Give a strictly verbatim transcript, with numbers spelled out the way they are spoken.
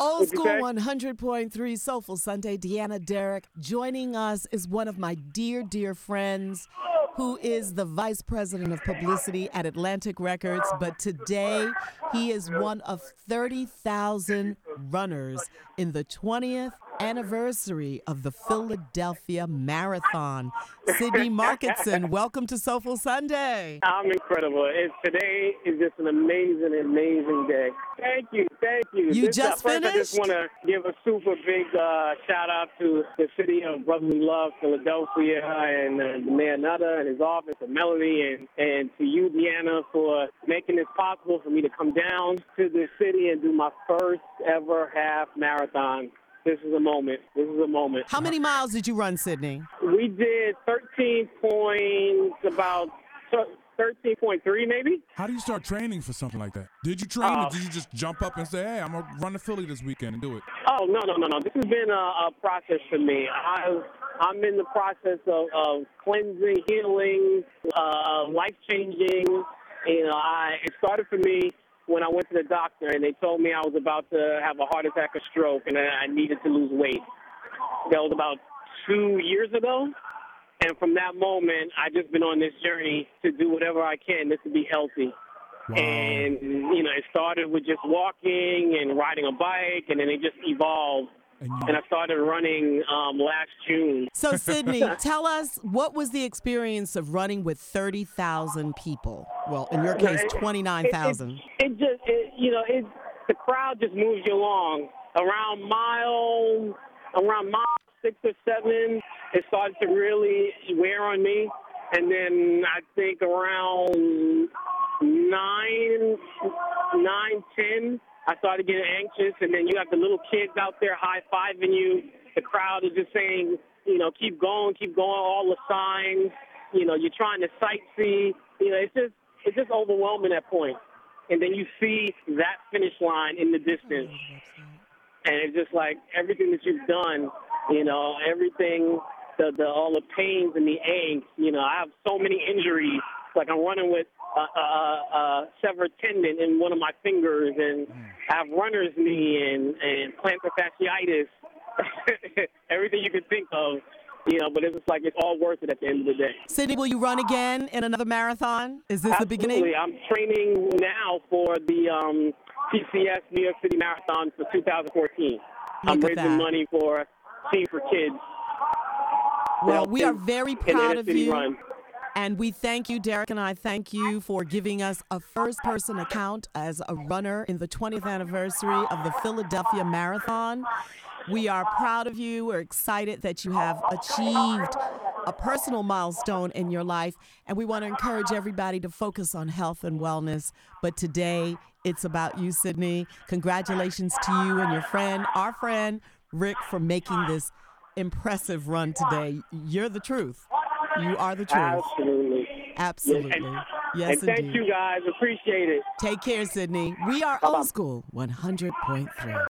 Old What'd you School say? one hundred point three Soulful Sunday. Deanna Derrick. Joining us is one of my dear, dear friends who is the vice president of publicity at Atlantic Records. But today, he is one of thirty thousand runners in the twentieth anniversary of the Philadelphia Marathon. Sydney Marketson, welcome to Soulful Sunday. I'm incredible. It's, today is just an amazing, amazing day. Thank you, thank you. You this, just uh, first, finished? I just want to give a super big uh, shout out to the city of brotherly love, Philadelphia, and uh, the Mayor Nutter and his office, and Melody, and, and to you, Deanna, for making this possible for me to come down to the city and do my first ever half marathon. This is a moment. This is a moment. How many miles did you run, Sydney? We did thirteen points, about thirteen point three maybe. How do you start training for something like that? Did you train Uh, or did you just jump up and say, hey, I'm going to run to Philly this weekend and do it? Oh, no, no, no, no. This has been a, a process for me. I, I'm in the process of, of cleansing, healing, uh, life-changing. You know, I, it started for me when I went to the doctor and they told me I was about to have a heart attack or stroke and I needed to lose weight. That was about two years ago. And from that moment, I've just been on this journey to do whatever I can just to be healthy. Wow. And, you know, it started with just walking and riding a bike, and then it just evolved. And you, And I started running um, last June. So, Sydney, tell us, what was the experience of running with thirty thousand people? Well, in your case, twenty-nine thousand. It, it, it just, it, you know, it, the crowd just moves you along. Around mile, around mile six or seven, it started to really wear on me. And then I think around nine, nine, ten, I started getting anxious. And then you have the little kids out there high-fiving you. The crowd is just saying, you know, keep going, keep going, all the signs. You know, you're trying to sightsee. You know, it's just, it's just overwhelming at points. And then you see that finish line in the distance. And it's just like everything that you've done, you know, everything, the, the all the pains and the angst. You know, I have so many injuries. Like I'm running with a, a, a severed tendon in one of my fingers, and I have runner's knee and, and plantar fasciitis. Everything you could think of, you know, but it's just like it's all worth it at the end of the day. Sydney, will you run again in another marathon? Is this the beginning? Absolutely. I'm training now for the um, T C S New York City Marathon for two thousand fourteen. Look I'm at raising that. money for Team for Kids. Well, we are very proud of you. Run. And we thank you, Derrick, and I thank you for giving us a first-person account as a runner in the twentieth anniversary of the Philadelphia Marathon. We are proud of you. We're excited that you have achieved a personal milestone in your life, and we want to encourage everybody to focus on health and wellness. But today, it's about you, Sydney. Congratulations to you and your friend, our friend, Rick, for making this impressive run today. You're the truth. You are the truth. Absolutely. Absolutely. And, Yes, and thank indeed. you guys. Appreciate it. Take care, Sydney. We are Bye-bye. Old School one hundred point three.